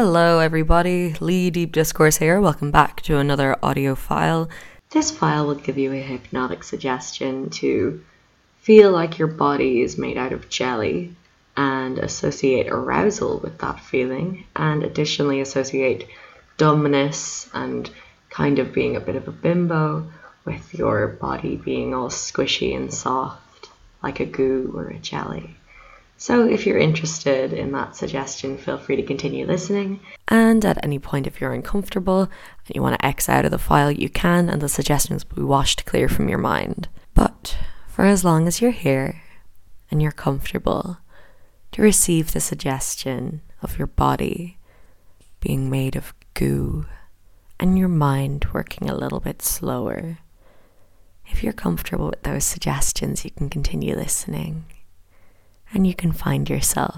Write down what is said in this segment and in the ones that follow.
Hello everybody, Lee Deep Discourse here. Welcome back to another audio file. This file will give you a hypnotic suggestion to feel like your body is made out of jelly and associate arousal with that feeling, and additionally associate dumbness and kind of being a bit of a bimbo with your body being all squishy and soft like a goo or a jelly. So if you're interested in that suggestion, feel free to continue listening. And at any point, if you're uncomfortable and you want to X out of the file, you can, and the suggestions will be washed clear from your mind. But for as long as you're here and you're comfortable to receive the suggestion of your body being made of goo and your mind working a little bit slower, if you're comfortable with those suggestions, you can continue listening. And you can find yourself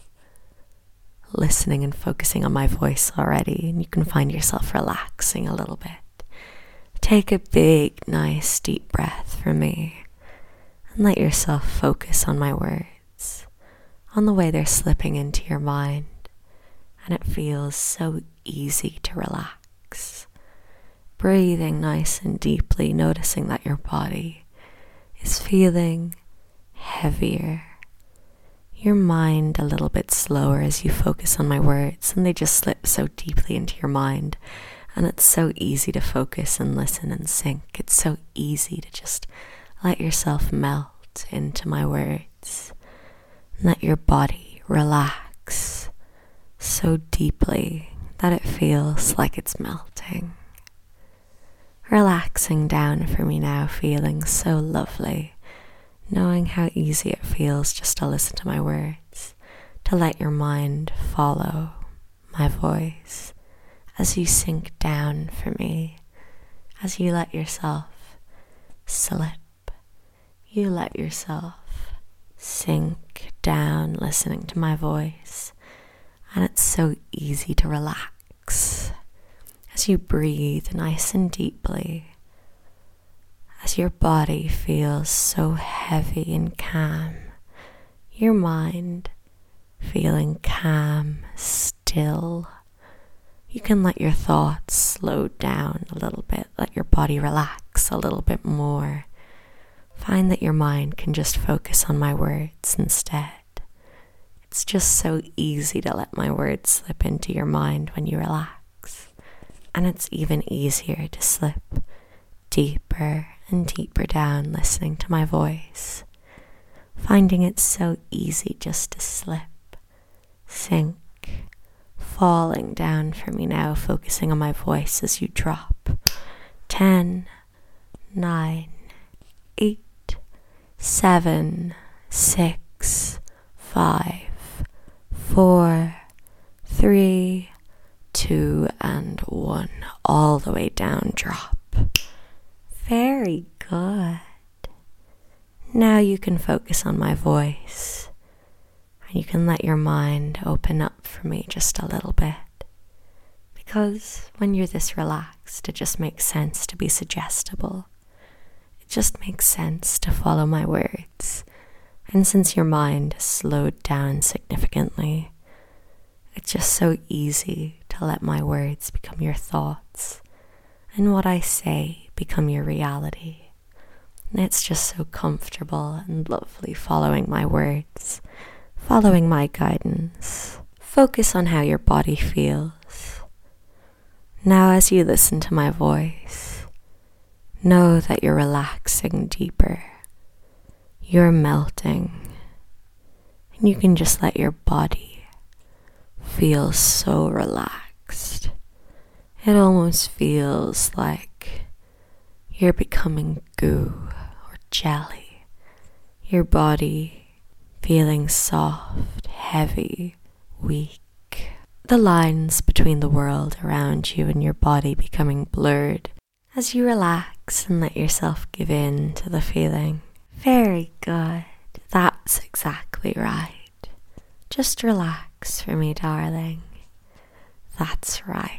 listening and focusing on my voice already, and you can find yourself relaxing a little bit. Take a big, nice, deep breath for me, and let yourself focus on my words, on the way they're slipping into your mind, and it feels so easy to relax. Breathing nice and deeply, noticing that your body is feeling heavier. Your mind a little bit slower as you focus on my words, and they just slip so deeply into your mind, and it's so easy to focus and listen and sink. It's so easy to just let yourself melt into my words, and let your body relax so deeply that it feels like it's melting. Relaxing down for me now, feeling so lovely. Knowing how easy it feels just to listen to my words, to let your mind follow my voice as you sink down for me, as you let yourself slip, you let yourself sink down listening to my voice, and it's so easy to relax as you breathe nice and deeply. As your body feels so heavy and calm, your mind feeling calm, still, you can let your thoughts slow down a little bit, let your body relax a little bit more. Find that your mind can just focus on my words instead. It's just so easy to let my words slip into your mind when you relax, and it's even easier to slip deeper and deeper down listening to my voice, finding it so easy just to slip, sink, falling down for me now, focusing on my voice as you drop. 10, 9, 8, 7, 6, 5, 4, 3, 2, and 1, all the way down, drop. Very good. Now you can focus on my voice, and you can let your mind open up for me just a little bit. Because when you're this relaxed, it just makes sense to be suggestible. It just makes sense to follow my words. And since your mind has slowed down significantly, it's just so easy to let my words become your thoughts, and what I say become your reality. And it's just so comfortable and lovely following my words, following my guidance. Focus on how your body feels. Now as you listen to my voice, know that you're relaxing deeper. You're melting, and you can just let your body feel so relaxed. It almost feels like you're becoming goo or jelly. Your body feeling soft, heavy, weak. The lines between the world around you and your body becoming blurred as you relax and let yourself give in to the feeling. Very good. That's exactly right. Just relax for me, darling. That's right.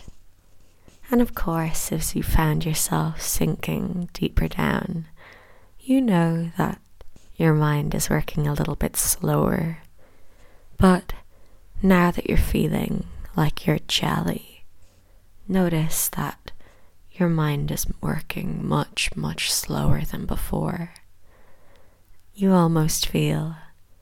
And of course, as you found yourself sinking deeper down, you know that your mind is working a little bit slower. But now that you're feeling like you're jelly. Notice that your mind is working much, much slower than before. You almost feel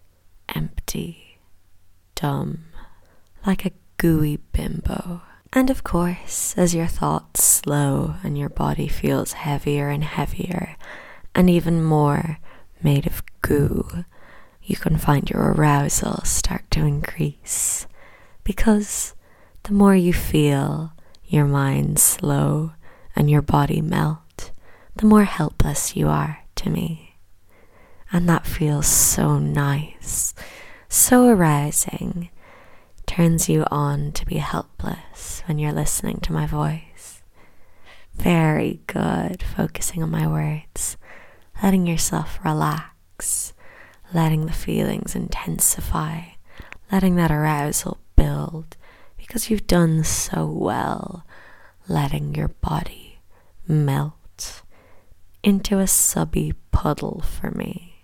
empty, dumb, like a gooey bimbo. And of course, as your thoughts slow and your body feels heavier and heavier, and even more made of goo, you can find your arousal start to increase. Because the more you feel your mind slow and your body melt, the more helpless you are to me. And that feels so nice, so arousing. Turns you on to be helpless when you're listening to my voice. Very good, focusing on my words, letting yourself relax, letting the feelings intensify, letting that arousal build, because you've done so well, letting your body melt into a subby puddle for me.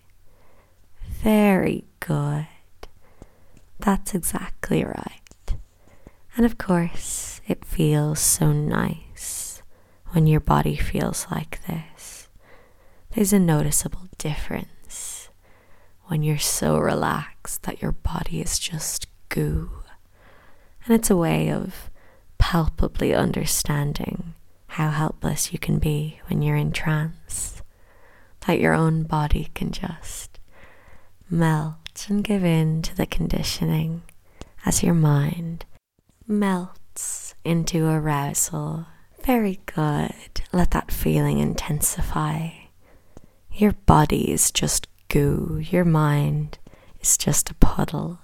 Very good. That's exactly right. And of course, it feels so nice when your body feels like this. There's a noticeable difference when you're so relaxed that your body is just goo. And it's a way of palpably understanding how helpless you can be when you're in trance. That your own body can just melt and give in to the conditioning as your mind melts into arousal. Very good. Let that feeling intensify. Your body is just goo. Your mind is just a puddle.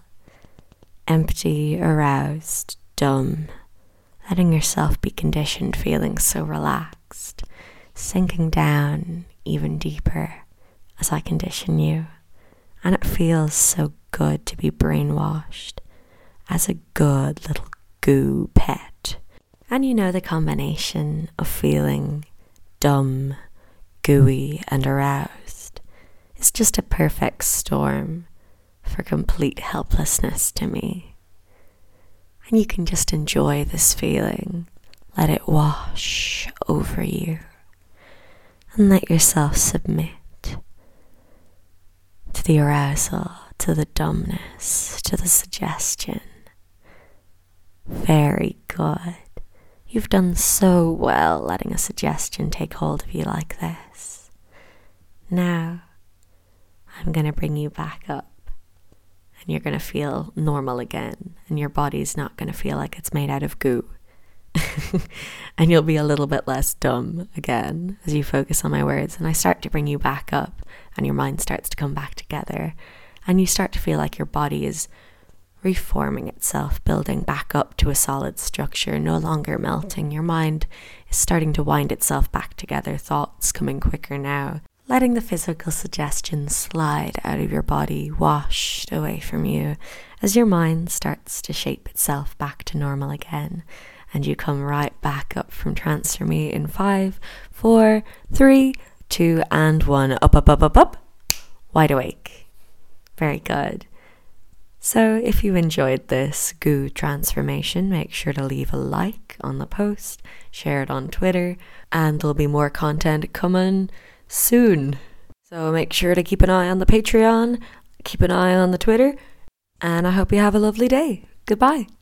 Empty, aroused, dumb. Letting yourself be conditioned, feeling so relaxed. Sinking down even deeper as I condition you. And it feels so good to be brainwashed as a good little goo pet. And you know the combination of feeling dumb, gooey, and aroused is just a perfect storm for complete helplessness to me. And you can just enjoy this feeling, let it wash over you, and let yourself submit to the arousal, to the dumbness, to the suggestion. Very good. You've done so well letting a suggestion take hold of you like this. Now, I'm going to bring you back up, and you're going to feel normal again, and your body's not going to feel like it's made out of goo. And you'll be a little bit less dumb again as you focus on my words, and I start to bring you back up and your mind starts to come back together and you start to feel like your body is reforming itself, building back up to a solid structure, no longer melting. Your mind is starting to wind itself back together, thoughts coming quicker now, letting the physical suggestions slide out of your body, washed away from you as your mind starts to shape itself back to normal again. And you come right back up from trance for me in 5, 4, 3, 2, and 1. Up, up, up, up, up. Wide awake. Very good. So if you enjoyed this goo transformation, make sure to leave a like on the post, share it on Twitter, and there'll be more content coming soon. So make sure to keep an eye on the Patreon, keep an eye on the Twitter, and I hope you have a lovely day. Goodbye.